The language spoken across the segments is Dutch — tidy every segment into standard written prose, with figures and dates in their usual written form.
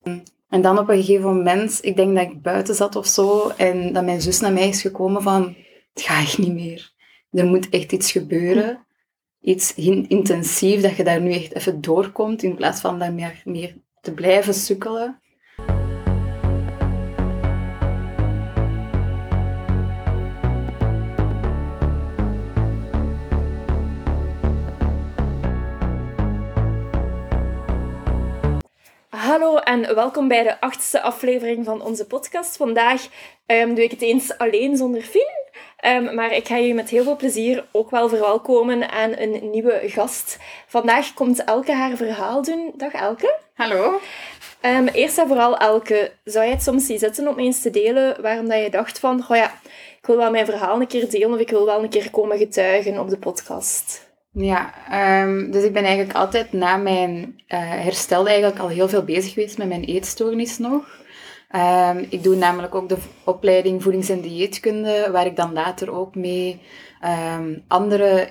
En dan op een gegeven moment, ik denk dat ik buiten zat of zo, en dat mijn zus naar mij is gekomen van, het gaat echt niet meer. Er moet echt iets gebeuren. Iets intensief, dat je daar nu echt even doorkomt, in plaats van daar meer te blijven sukkelen. Hallo en welkom bij de 8e aflevering van onze podcast. Vandaag doe ik het eens alleen zonder Fien. Maar ik ga jullie met heel veel plezier ook wel verwelkomen aan een nieuwe gast. Vandaag komt Elke haar verhaal doen. Dag Elke. Hallo. Eerst en vooral Elke, zou je het soms zien zitten om eens te delen waarom dat je dacht van, oh ja, ik wil wel mijn verhaal een keer delen of ik wil wel een keer komen getuigen op de podcast? Ja, dus ik ben eigenlijk altijd na mijn herstel eigenlijk al heel veel bezig geweest met mijn eetstoornis nog. Ik doe namelijk ook de opleiding voedings- en dieetkunde, waar ik dan later ook mee andere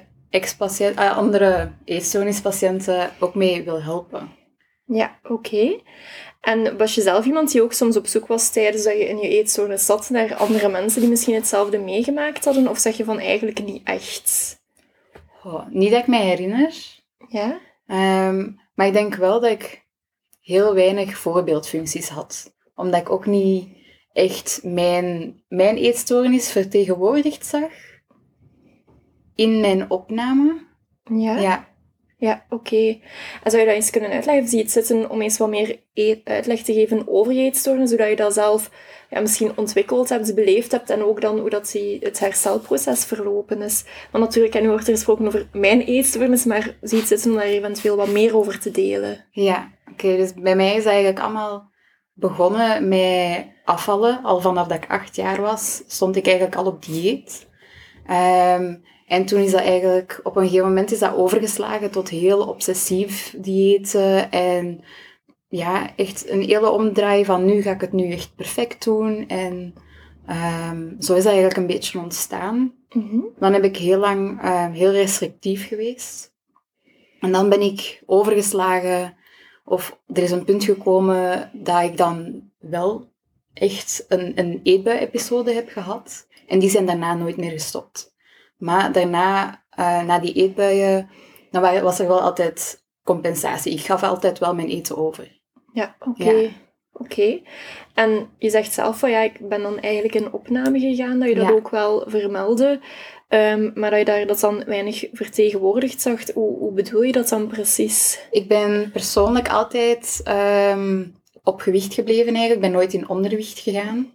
eetstoornispatiënten ook mee wil helpen. Ja, oké. En was je zelf iemand die ook soms op zoek was tijdens dat je in je eetstoornis zat naar andere mensen die misschien hetzelfde meegemaakt hadden? Of zeg je van eigenlijk niet echt? Niet dat ik mij herinner. Ja? Maar ik denk wel dat ik heel weinig voorbeeldfuncties had. Omdat ik ook niet echt mijn eetstoornis vertegenwoordigd zag in mijn opname. Ja? Ja. Ja, oké. En zou je dat eens kunnen uitleggen? Of zie je het zitten om eens wat meer uitleg te geven over je eetstoornis, zodat je dat zelf misschien ontwikkeld hebt, beleefd hebt en ook dan hoe dat het herstelproces verlopen is? Want natuurlijk, en nu wordt er gesproken over mijn eetstoornis, maar zie je het zitten om daar eventueel wat meer over te delen? Ja, oké. Dus bij mij is dat eigenlijk allemaal begonnen met afvallen. Al vanaf dat ik 8 jaar was, stond ik eigenlijk al op dieet. En toen is dat eigenlijk, op een gegeven moment is dat overgeslagen tot heel obsessief diëten. En ja, echt een hele omdraai van nu ga ik het nu echt perfect doen. En zo is dat eigenlijk een beetje ontstaan. Dan heb ik heel lang heel restrictief geweest. En dan ben ik overgeslagen, of er is een punt gekomen dat ik dan wel echt een eetbui-episode heb gehad. En die zijn daarna nooit meer gestopt. Maar daarna, na die eetbuien, dan was er wel altijd compensatie. Ik gaf altijd wel mijn eten over. Ja, oké. Oké. En je zegt zelf van ja, ik ben dan eigenlijk in opname gegaan, dat je dat ook wel vermeldde, maar dat je daar dat dan weinig vertegenwoordigd zag. Hoe bedoel je dat dan precies? Ik ben persoonlijk altijd op gewicht gebleven eigenlijk. Ik ben nooit in ondergewicht gegaan.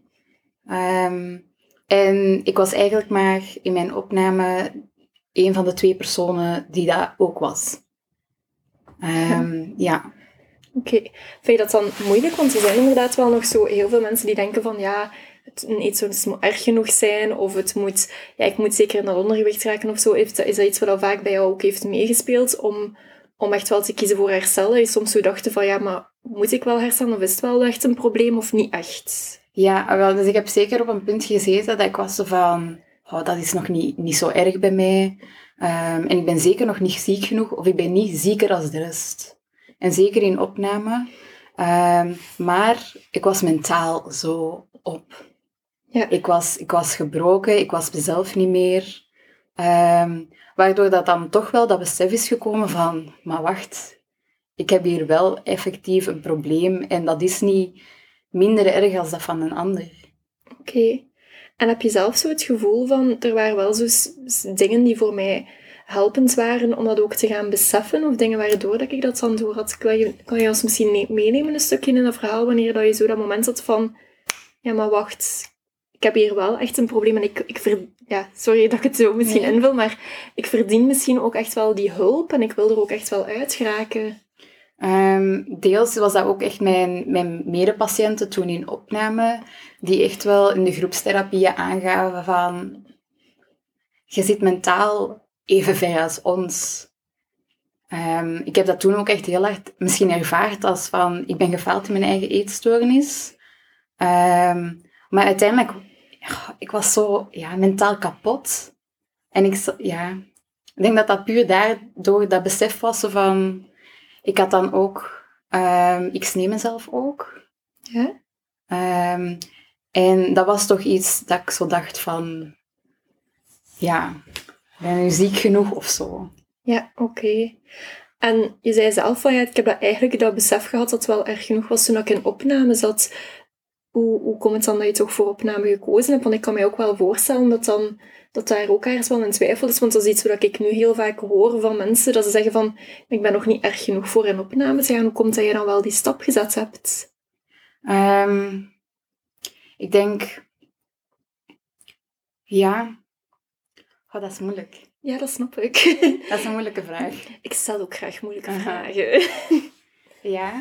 En ik was eigenlijk maar in mijn opname een van de 2 personen die dat ook was. Ja. Oké. Vind je dat dan moeilijk? Want er zijn inderdaad wel nog zo heel veel mensen die denken van ja, een eetstoornis moet erg genoeg zijn, of het moet, ja, ik moet zeker in dat ondergewicht raken of zo. Is dat iets wat al vaak bij jou ook heeft meegespeeld om echt wel te kiezen voor herstel? Dat je soms zo dacht van ja, maar moet ik wel herstellen of is het wel echt een probleem of niet echt? Ja, wel, dus ik heb zeker op een punt gezeten dat ik was zo van, dat is nog niet zo erg bij mij. En ik ben zeker nog niet ziek genoeg, of ik ben niet zieker als de rest. En zeker in opname. Maar ik was mentaal zo op. Ja. Ik was gebroken, ik was mezelf niet meer. Waardoor dat dan toch wel dat besef is gekomen van, maar wacht, ik heb hier wel effectief een probleem en dat is niet minder erg als dat van een ander. Oké. En heb je zelf zo het gevoel van, er waren wel zo dingen die voor mij helpend waren om dat ook te gaan beseffen, of dingen waardoor dat ik dat dan door had? Kan je ons misschien meenemen een stukje in dat verhaal, wanneer dat je zo dat moment had van, ja, maar wacht, ik heb hier wel echt een probleem en sorry dat ik het zo misschien invul, maar ik verdien misschien ook echt wel die hulp en ik wil er ook echt wel uit geraken. Deels was dat ook echt mijn medepatiënten toen in opname, die echt wel in de groepstherapieën aangaven van, je zit mentaal even ver als ons. Ik heb dat toen ook echt heel hard misschien ervaard als van, ik ben gefaald in mijn eigen eetstoornis. Maar uiteindelijk, ik was zo mentaal kapot. En ik denk dat dat puur daardoor dat besef was van, ik had dan ook, ik snee mezelf ook. Ja? En dat was toch iets dat ik zo dacht van... Ja, ben je ziek genoeg of zo? Ja, oké. En je zei zelf van, ja, ik heb dat besef gehad dat het wel erg genoeg was toen ik in opname zat. Hoe komt het dan dat je toch voor opname gekozen hebt? Want ik kan mij ook wel voorstellen dat daar ook ergens wel een twijfel is. Want dat is iets wat ik nu heel vaak hoor van mensen, dat ze zeggen van, ik ben nog niet erg genoeg voor in opname te gaan. Hoe komt dat je dan wel die stap gezet hebt? Ik denk... Ja... Oh, dat is moeilijk. Ja, dat snap ik. Dat is een moeilijke vraag. Ik stel ook graag moeilijke Aha. vragen. Ja.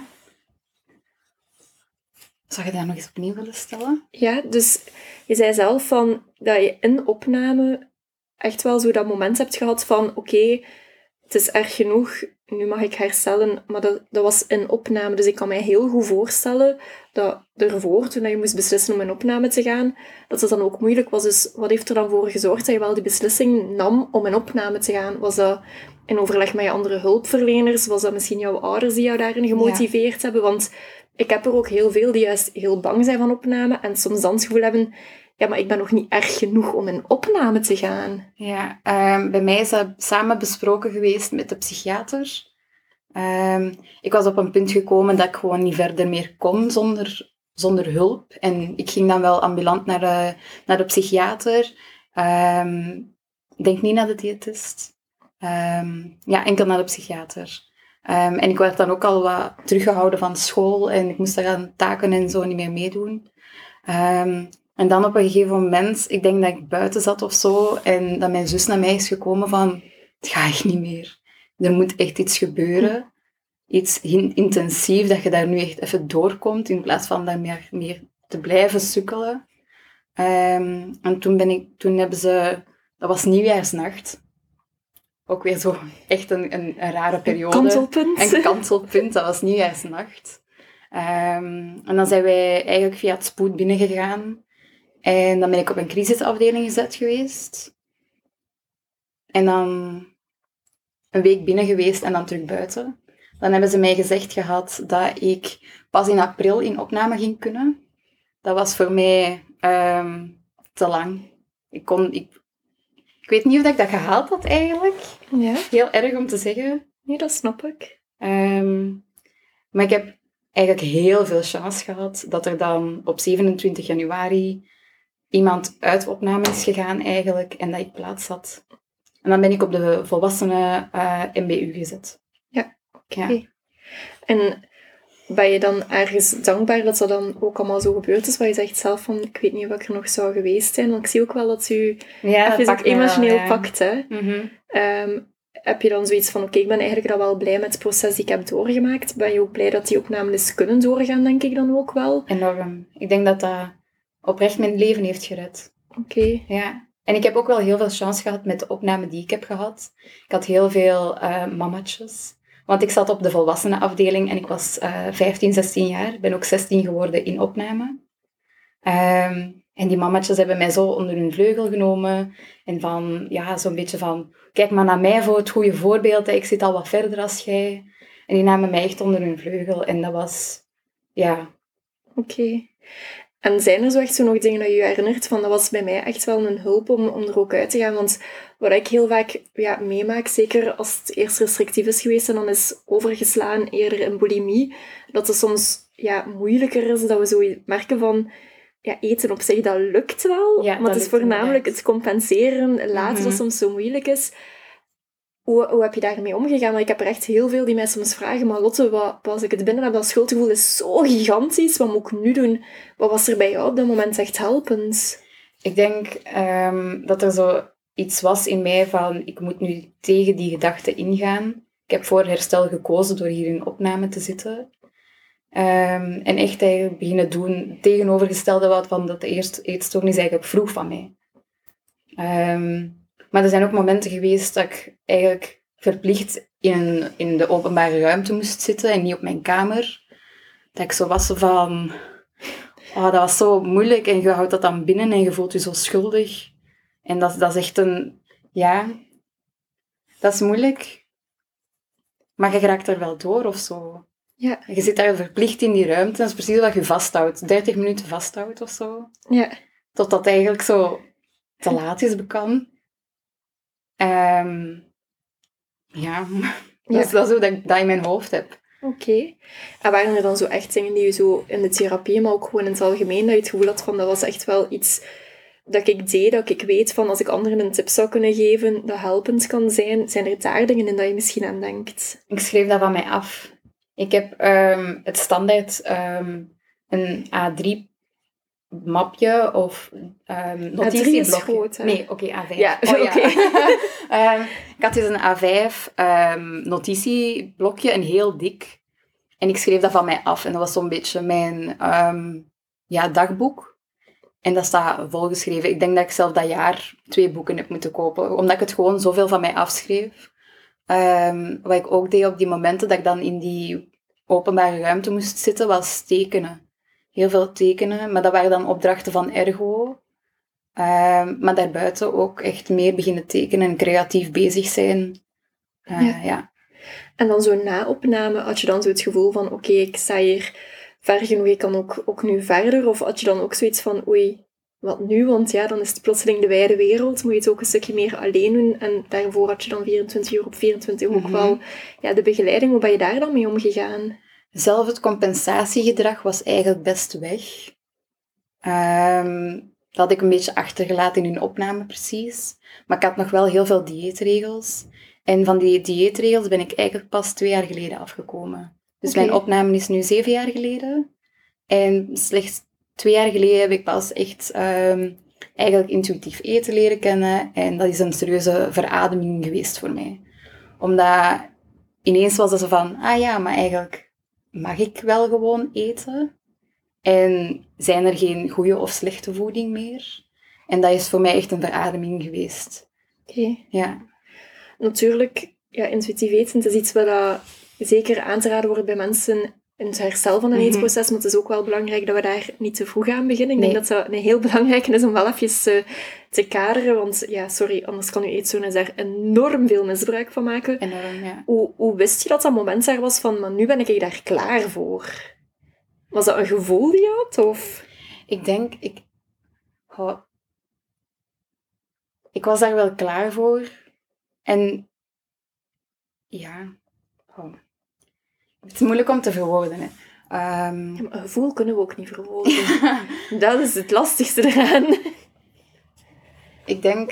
Zou je dat nog eens opnieuw willen stellen? Ja, dus je zei zelf van dat je in opname echt wel zo dat moment hebt gehad van oké, het is erg genoeg, nu mag ik herstellen. Maar dat was in opname, dus ik kan mij heel goed voorstellen dat ervoor, toen je moest beslissen om in opname te gaan, dat het dan ook moeilijk was. Dus wat heeft er dan voor gezorgd dat je wel die beslissing nam om in opname te gaan? Was dat in overleg met je andere hulpverleners? Was dat misschien jouw ouders die jou daarin gemotiveerd hebben? Want ik heb er ook heel veel die juist heel bang zijn van opname en soms dan het gevoel hebben, ja, maar ik ben nog niet erg genoeg om in opname te gaan. Ja, bij mij is dat samen besproken geweest met de psychiater. Ik was op een punt gekomen dat ik gewoon niet verder meer kon zonder hulp. En ik ging dan wel ambulant naar de psychiater. Ik denk niet naar de diëtist. Ja, enkel naar de psychiater. En ik werd dan ook al wat teruggehouden van school en ik moest daar aan taken en zo niet meer meedoen. En dan op een gegeven moment, ik denk dat ik buiten zat of zo, en dat mijn zus naar mij is gekomen van, het gaat echt niet meer. Er moet echt iets gebeuren. Iets intensief, dat je daar nu echt even doorkomt, in plaats van daar meer te blijven sukkelen. En toen hebben ze, dat was nieuwjaarsnacht. Ook weer zo echt een rare periode. Kantelpunt. Een kantelpunt, dat was nieuwjaarsnacht. En dan zijn wij eigenlijk via het spoed binnengegaan. En dan ben ik op een crisisafdeling gezet geweest. En dan een week binnen geweest en dan terug buiten. Dan hebben ze mij gezegd gehad dat ik pas in april in opname ging kunnen. Dat was voor mij te lang. Ik weet niet of ik dat gehaald had eigenlijk. Ja, Heel erg om te zeggen. nee, dat snap ik. Maar ik heb eigenlijk heel veel chance gehad dat er dan op 27 januari iemand uit opname is gegaan eigenlijk en dat ik plaats had. En dan ben ik op de volwassenen MBU gezet. Ja, oké. Ja. En ben je dan ergens dankbaar dat dat dan ook allemaal zo gebeurd is, waar je zegt zelf van, ik weet niet of ik er nog zou geweest zijn, want ik zie ook wel dat u even ook emotioneel pakt, hè. Heb je dan zoiets van, oké, ik ben eigenlijk al wel blij met het proces die ik heb doorgemaakt. Ben je ook blij dat die opnames eens kunnen doorgaan, denk ik dan ook wel? Enorm. Ik denk dat dat oprecht mijn leven heeft gered. Oké. Ja. En ik heb ook wel heel veel chance gehad met de opname die ik heb gehad. Ik had heel veel mamatjes. Want ik zat op de volwassenenafdeling en ik was 15, 16 jaar. Ik ben ook 16 geworden in opname. En die mamatjes hebben mij zo onder hun vleugel genomen. En van, ja, zo'n beetje van... Kijk maar naar mij voor het goede voorbeeld. Ik zit al wat verder als jij. En die namen mij echt onder hun vleugel. En dat was... Ja. Oké. En zijn er zo echt zo nog dingen dat je je herinnert van, dat was bij mij echt wel een hulp om er ook uit te gaan? Want wat ik heel vaak meemaak, zeker als het eerst restrictief is geweest en dan is overgeslaan eerder in bulimie, dat het soms moeilijker is, dat we zo merken van, eten op zich, dat lukt wel. Ja, maar het is voornamelijk inderdaad. het compenseren later dat soms zo moeilijk is. Hoe heb je daarmee omgegaan? Want ik heb er echt heel veel die mij soms vragen, maar Lotte, als ik het binnen heb, dat schuldgevoel is zo gigantisch. Wat moet ik nu doen? Wat was er bij jou op dat moment echt helpend? Ik denk dat er zo iets was in mij van, ik moet nu tegen die gedachte ingaan. Ik heb voor herstel gekozen door hier in opname te zitten. En echt eigenlijk beginnen doen tegenovergestelde wat van dat de eerste eetstoornis eigenlijk vroeg van mij. Maar er zijn ook momenten geweest dat ik eigenlijk verplicht in de openbare ruimte moest zitten en niet op mijn kamer. Dat ik zo was van... Oh, dat was zo moeilijk en je houdt dat dan binnen en je voelt je zo schuldig. En dat is echt een... Ja, dat is moeilijk. Maar je raakt er wel door of zo. Ja. Je zit daar verplicht in die ruimte. Dat is precies wat je vasthoudt. 30 minuten vasthoudt of zo. Ja. Totdat het eigenlijk zo te laat is bekan. Ja, dat is wel zo dat ik dat in mijn hoofd heb. Oké. En waren er dan zo echt dingen die je zo in de therapie, maar ook gewoon in het algemeen, dat je het gevoel had van, dat was echt wel iets dat ik deed, dat ik weet van, als ik anderen een tip zou kunnen geven, dat helpend kan zijn. Zijn er daar dingen in dat je misschien aan denkt? Ik schreef dat van mij af. Ik heb het standaard een A3-mapje of notitieblokje. A3 is groot, hè? Nee, oké, A5. Ja, oh, oké. Ik had dus een A5 notitieblokje, een heel dik. En ik schreef dat van mij af. En dat was zo'n beetje mijn dagboek. En dat staat volgeschreven. Ik denk dat ik zelf dat jaar 2 boeken heb moeten kopen. Omdat ik het gewoon zoveel van mij afschreef. Wat ik ook deed op die momenten dat ik dan in die openbare ruimte moest zitten, was tekenen. Heel veel tekenen. Maar dat waren dan opdrachten van ergo. Maar daarbuiten ook echt meer beginnen tekenen en creatief bezig zijn. Ja. En dan zo na opname, had je dan zo het gevoel van, oké, ik sta hier ver genoeg, ik kan ook nu verder? Of had je dan ook zoiets van, oei, wat nu? Want ja, dan is het plotseling de wijde wereld, moet je het ook een stukje meer alleen doen. En daarvoor had je dan 24 uur op 24 ook wel de begeleiding. Hoe ben je daar dan mee omgegaan? Zelf het compensatiegedrag was eigenlijk best weg. Dat had ik een beetje achtergelaten in hun opname precies. Maar ik had nog wel heel veel dieetregels. En van die dieetregels ben ik eigenlijk pas 2 jaar geleden afgekomen. Dus mijn opname is nu 7 jaar geleden. En slechts 2 jaar geleden heb ik pas echt eigenlijk intuïtief eten leren kennen. En dat is een serieuze verademing geweest voor mij. Omdat ineens was het zo van, maar eigenlijk mag ik wel gewoon eten. En zijn er geen goede of slechte voeding meer. En dat is voor mij echt een verademing geweest. Oké. Ja. Natuurlijk, intuïtief eten, het is iets wat zeker aan te raden wordt bij mensen in het herstel van een eetproces, maar het is ook wel belangrijk dat we daar niet te vroeg aan beginnen. Ik denk dat dat een heel belangrijke is om wel even te kaderen, want anders kan je eetstoornis daar enorm veel misbruik van maken. Enorm, ja. Hoe wist je dat moment daar was van, maar nu ben ik daar klaar voor? Was dat een gevoel die je had, of? Ik denk, ik was daar wel klaar voor. En het is moeilijk om te verwoorden. Hè. Een gevoel kunnen we ook niet verwoorden. Dat is het lastigste eraan. Ik denk,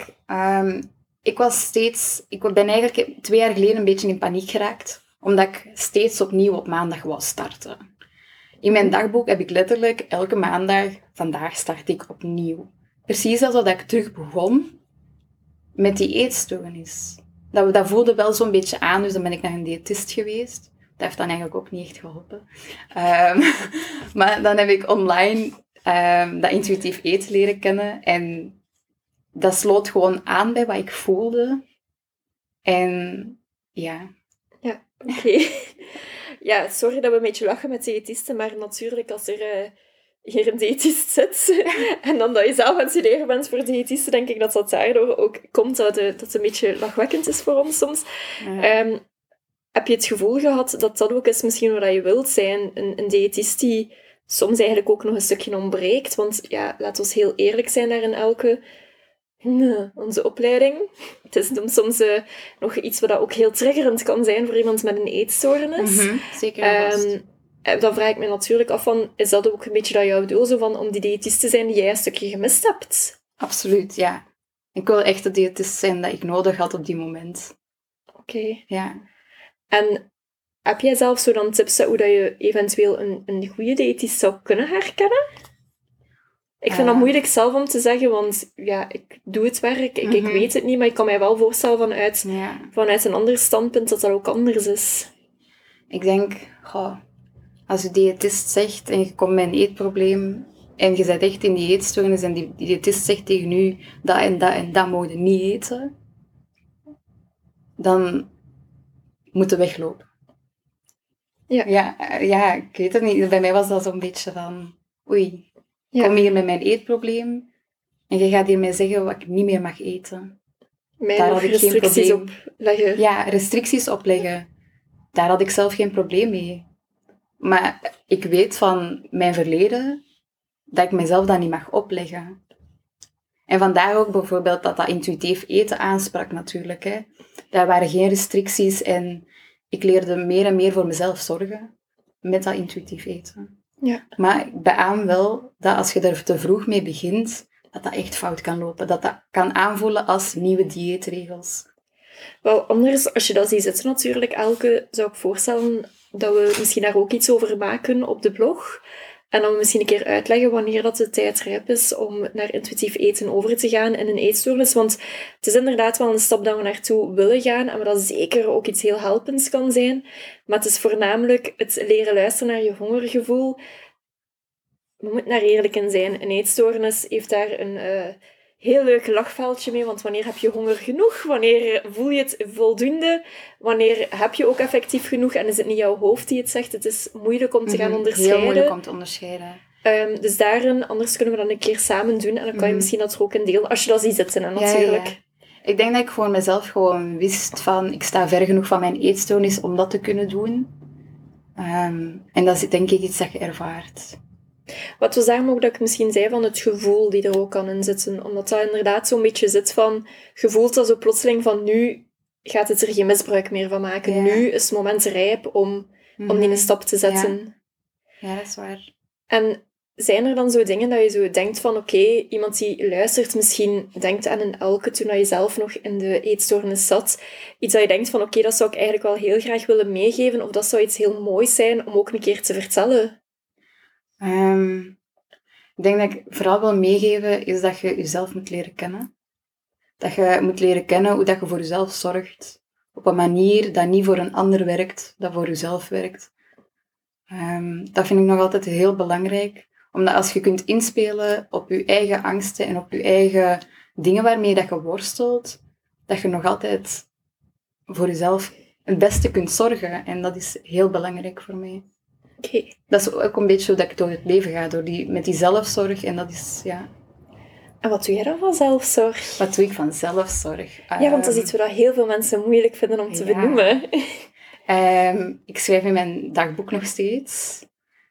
ik ben eigenlijk 2 jaar geleden een beetje in paniek geraakt, omdat ik steeds opnieuw op maandag wou starten. In mijn dagboek heb ik letterlijk elke maandag, vandaag start ik opnieuw. Precies alsof ik terug begon met die eetstoornis. Dat voelde wel zo'n beetje aan, dus dan ben ik naar een diëtist geweest. Dat heeft dan eigenlijk ook niet echt geholpen. Maar dan heb ik online dat intuïtief eten leren kennen. En dat sloot gewoon aan bij wat ik voelde. En ja. Ja, oké. Ja, sorry dat we een beetje lachen met diëtisten, maar natuurlijk als er hier een diëtist zit en dan dat je zelf aan het studeren bent voor diëtisten, denk ik dat dat daardoor ook komt, dat het een beetje lachwekkend is voor ons soms. Ja. Heb je het gevoel gehad dat dat ook is misschien wat je wilt zijn? Een diëtist die soms eigenlijk ook nog een stukje ontbreekt, want ja, laten we heel eerlijk zijn daar in onze opleiding. Het is soms nog iets wat ook heel triggerend kan zijn voor iemand met een eetstoornis. Zeker. Dan vraag ik me natuurlijk af van, is dat ook een beetje dat jouw doel, zo van om die diëtist te zijn die jij een stukje gemist hebt? Absoluut, ja. Ik wil echt de diëtist zijn dat ik nodig had op die moment. Oké. Ja. En heb jij zelf zo dan tips hoe dat je eventueel een goede diëtist zou kunnen herkennen? Ik vind dat moeilijk zelf om te zeggen, want ja, ik doe het werk, ik weet het niet, maar ik kan mij wel voorstellen vanuit een ander standpunt dat dat ook anders is. Ik denk, als je diëtist zegt en je komt met een eetprobleem en je bent echt in die eetstoornis en die diëtist zegt tegen u dat en dat en dat moet je niet eten, dan moet je weglopen. Ja, ik weet het niet. Bij mij was dat zo'n beetje van, oei. Ik kom hier met mijn eetprobleem en je gaat hier mij zeggen wat ik niet meer mag eten. Daar had ik restricties opleggen. Ja, restricties opleggen. Daar had ik zelf geen probleem mee. Maar ik weet van mijn verleden dat ik mezelf dat niet mag opleggen. En vandaar ook bijvoorbeeld dat intuïtief eten aansprak natuurlijk. Hè. Daar waren geen restricties en ik leerde meer en meer voor mezelf zorgen met dat intuïtief eten. Ja. Maar ik beaam wel dat als je er te vroeg mee begint, dat echt fout kan lopen. Dat kan aanvoelen als nieuwe dieetregels. Wel, anders, als je dat ziet zitten natuurlijk, Elke, zou ik voorstellen dat we misschien daar ook iets over maken op de blog. En dan misschien een keer uitleggen wanneer dat de tijd rijp is om naar intuïtief eten over te gaan in een eetstoornis. Want het is inderdaad wel een stap dat we naartoe willen gaan en dat zeker ook iets heel helpends kan zijn. Maar het is voornamelijk het leren luisteren naar je hongergevoel. We moeten daar eerlijk in zijn. Een eetstoornis heeft daar een heel leuk lachveldje mee, want wanneer heb je honger genoeg? Wanneer voel je het voldoende? Wanneer heb je ook effectief genoeg? En is het niet jouw hoofd die het zegt? Het is moeilijk om te gaan onderscheiden. Heel moeilijk om te onderscheiden. Dus daarin, anders kunnen we dat een keer samen doen. En dan kan je misschien dat er ook in delen, als je dat ziet zitten, hè, natuurlijk. Ja. Ik denk dat ik voor mezelf gewoon wist van, ik sta ver genoeg van mijn eetstoornis om dat te kunnen doen. En dat is denk ik iets dat je ervaart. Wat was daarom ook dat ik misschien zei van het gevoel die er ook kan in zitten. Omdat dat inderdaad zo'n beetje zit van... Je voelt dat zo plotseling van nu gaat het er geen misbruik meer van maken. Ja. Nu is het moment rijp om die een stap te zetten. Ja, dat is waar. En zijn er dan zo dingen dat je zo denkt van oké, iemand die luistert misschien denkt aan een Elke toen je zelf nog in de eetstoornis zat. Iets dat je denkt van oké, dat zou ik eigenlijk wel heel graag willen meegeven. Of dat zou iets heel moois zijn om ook een keer te vertellen. Ik denk dat ik vooral wil meegeven is dat je jezelf moet leren kennen. Dat je moet leren kennen hoe dat je voor jezelf zorgt. Op een manier dat niet voor een ander werkt, dat voor jezelf werkt. Dat vind ik nog altijd heel belangrijk. Omdat als je kunt inspelen op je eigen angsten en op je eigen dingen waarmee dat je worstelt, dat je nog altijd voor jezelf het beste kunt zorgen. En dat is heel belangrijk voor mij. Okay. Dat is ook een beetje hoe dat ik door het leven ga, met die zelfzorg. En dat is, ja... En wat doe jij dan van zelfzorg? Wat doe ik van zelfzorg? Ja, want dat is iets wat heel veel mensen moeilijk vinden om te benoemen. Ik schrijf in mijn dagboek nog steeds.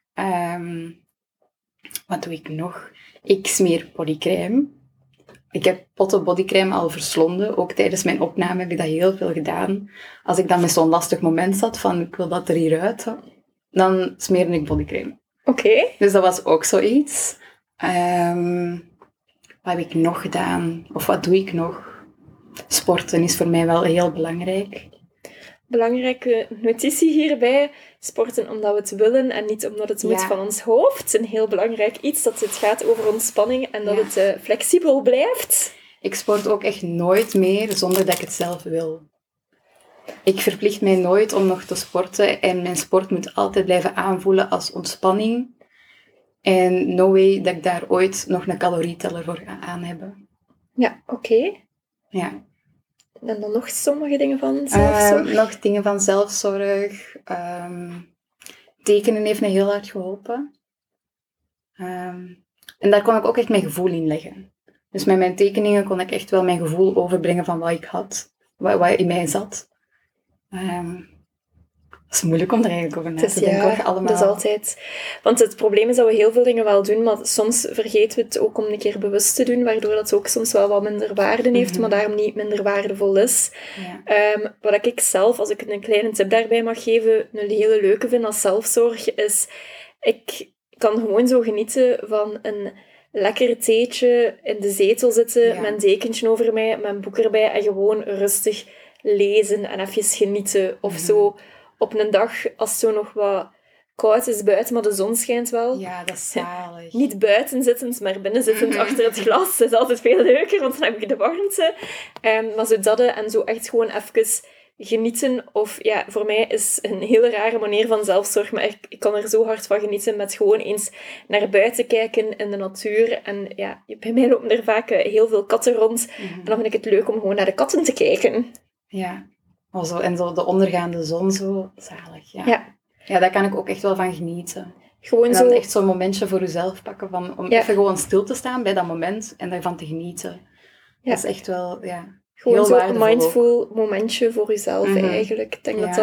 Wat doe ik nog? Ik smeer bodycrème. Ik heb potten bodycrème al verslonden. Ook tijdens mijn opname heb ik dat heel veel gedaan. Als ik dan met zo'n lastig moment zat van ik wil dat er hieruit, dan smeerde ik bodycrème. Oké. Dus dat was ook zoiets. Wat heb ik nog gedaan? Of wat doe ik nog? Sporten is voor mij wel heel belangrijk. Belangrijke notitie hierbij. Sporten omdat we het willen en niet omdat het moet van ons hoofd. Een heel belangrijk iets dat het gaat over ontspanning en dat het flexibel blijft. Ik sport ook echt nooit meer zonder dat ik het zelf wil. Ik verplicht mij nooit om nog te sporten en mijn sport moet altijd blijven aanvoelen als ontspanning. En no way dat ik daar ooit nog een calorieteller voor ga aan hebben. Ja, oké. Ja. En dan nog sommige dingen van zelfzorg? Nog dingen van zelfzorg. Tekenen heeft me heel hard geholpen. En daar kon ik ook echt mijn gevoel in leggen. Dus met mijn tekeningen kon ik echt wel mijn gevoel overbrengen van wat ik had. Wat in mij zat. Het is moeilijk om er eigenlijk over na te denken. Allemaal. Dat is altijd... Want het probleem is dat we heel veel dingen wel doen, maar soms vergeten we het ook om een keer bewust te doen, waardoor dat ook soms wel wat minder waarde heeft, maar daarom niet minder waardevol is. Ja. Wat ik zelf, als ik een kleine tip daarbij mag geven, een hele leuke vind als zelfzorg, is... Ik kan gewoon zo genieten van een lekker theetje in de zetel zitten, met een dekentje over mij, met een boek erbij en gewoon rustig lezen en even genieten. Of zo op een dag, als het zo nog wat koud is buiten, maar de zon schijnt wel. Ja, dat is zalig. Niet buiten zittend, maar binnen zittend achter het glas. Dat is altijd veel leuker, want dan heb ik de warmte. Maar zo dat en zo echt gewoon even genieten. Of ja, voor mij is een hele rare manier van zelfzorg, maar ik kan er zo hard van genieten met gewoon eens naar buiten kijken in de natuur. En ja, bij mij lopen er vaak heel veel katten rond. En dan vind ik het leuk om gewoon naar de katten te kijken. Ja, en zo de ondergaande zon, zo zalig. Ja, daar kan ik ook echt wel van genieten. Gewoon en dan zo... echt zo'n momentje voor jezelf pakken, om even gewoon stil te staan bij dat moment en daarvan te genieten. Dat is echt wel, gewoon heel zo'n waardevol mindful ook. momentje voor jezelf eigenlijk. Ik denk dat dat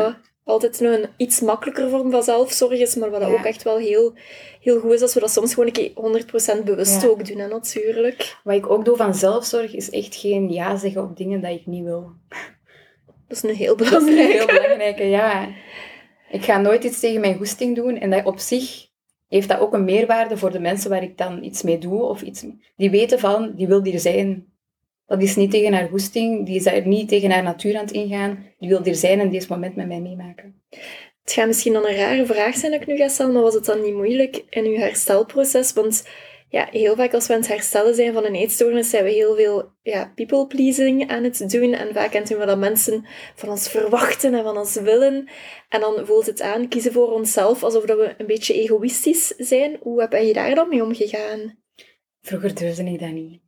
altijd nog een iets makkelijker vorm van zelfzorg is, maar wat ook echt wel heel, heel goed is, als we dat soms gewoon een keer 100% bewust ook doen, hè, natuurlijk. Wat ik ook doe van zelfzorg, is echt geen ja zeggen op dingen dat ik niet wil. Dat is een heel belangrijke. Dat is een heel belangrijke, ja. Ik ga nooit iets tegen mijn goesting doen. En dat op zich heeft dat ook een meerwaarde voor de mensen waar ik dan iets mee doe. Of iets, die weten van, die wil hier zijn. Dat is niet tegen haar goesting. Die is daar niet tegen haar natuur aan het ingaan. Die wil hier zijn en deze moment met mij meemaken. Het gaat misschien dan een rare vraag zijn dat ik nu ga stellen, maar was het dan niet moeilijk in uw herstelproces? Want ja, heel vaak als we aan het herstellen zijn van een eetstoornis, zijn we heel veel people-pleasing aan het doen. En vaak doen we dat mensen van ons verwachten en van ons willen. En dan voelt het aan, kiezen voor onszelf, alsof dat we een beetje egoïstisch zijn. Hoe ben je daar dan mee omgegaan? Vroeger durfde ik dat niet.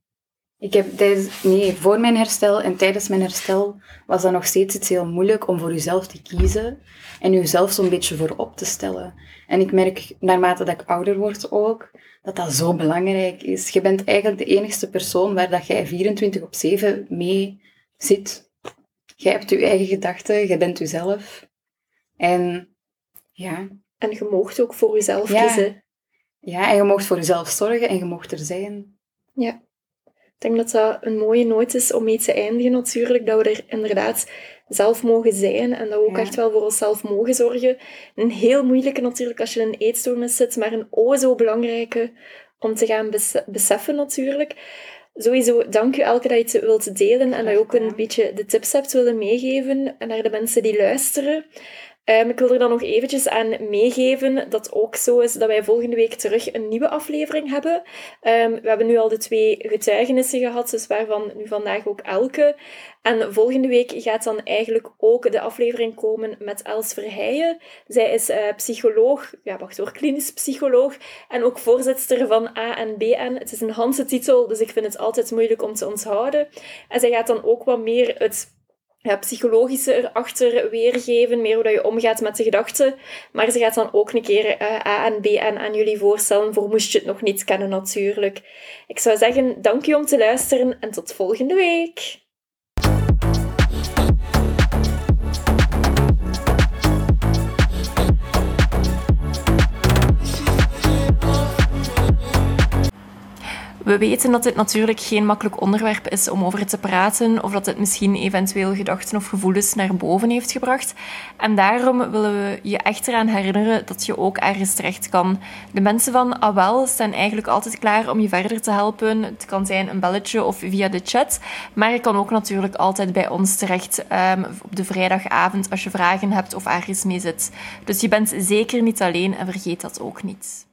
Voor mijn herstel en tijdens mijn herstel was dat nog steeds iets heel moeilijk om voor jezelf te kiezen en jezelf zo'n beetje voorop te stellen. En ik merk, naarmate dat ik ouder word ook, dat dat zo belangrijk is. Je bent eigenlijk de enigste persoon waar dat jij 24/7 mee zit. Jij hebt je eigen gedachten, jij bent jezelf. En ja. En je moogt ook voor jezelf kiezen. Ja, en je moogt voor jezelf zorgen en je moogt er zijn. Ja. Ik denk dat dat een mooie noot is om mee te eindigen natuurlijk, dat we er inderdaad zelf mogen zijn en dat we ook echt wel voor onszelf mogen zorgen. Een heel moeilijke natuurlijk als je in een eetstoornis zit, maar een zo belangrijke om te gaan beseffen natuurlijk. Sowieso, dank u Elke dat je het wilt delen en dat je ook een beetje de tips hebt willen meegeven naar de mensen die luisteren. Ik wil er dan nog eventjes aan meegeven dat het ook zo is dat wij volgende week terug een nieuwe aflevering hebben. We hebben nu al de 2 getuigenissen gehad, dus waarvan nu vandaag ook Elke. En volgende week gaat dan eigenlijk ook de aflevering komen met Els Verheijen. Zij is psycholoog, klinisch psycholoog en ook voorzitter van ANBN. Het is een Hanse titel, dus ik vind het altijd moeilijk om te onthouden. En zij gaat dan ook wat meer het psychologische erachter weergeven, meer hoe dat je omgaat met de gedachten. Maar ze gaat dan ook een keer A en B aan jullie voorstellen, voor moest je het nog niet kennen natuurlijk. Ik zou zeggen, dank u om te luisteren en tot volgende week. We weten dat dit natuurlijk geen makkelijk onderwerp is om over te praten, of dat het misschien eventueel gedachten of gevoelens naar boven heeft gebracht. En daarom willen we je echt eraan herinneren dat je ook ergens terecht kan. De mensen van AWEL staan eigenlijk altijd klaar om je verder te helpen. Het kan zijn een belletje of via de chat, maar je kan ook natuurlijk altijd bij ons terecht op de vrijdagavond als je vragen hebt of ergens mee zit. Dus je bent zeker niet alleen en vergeet dat ook niet.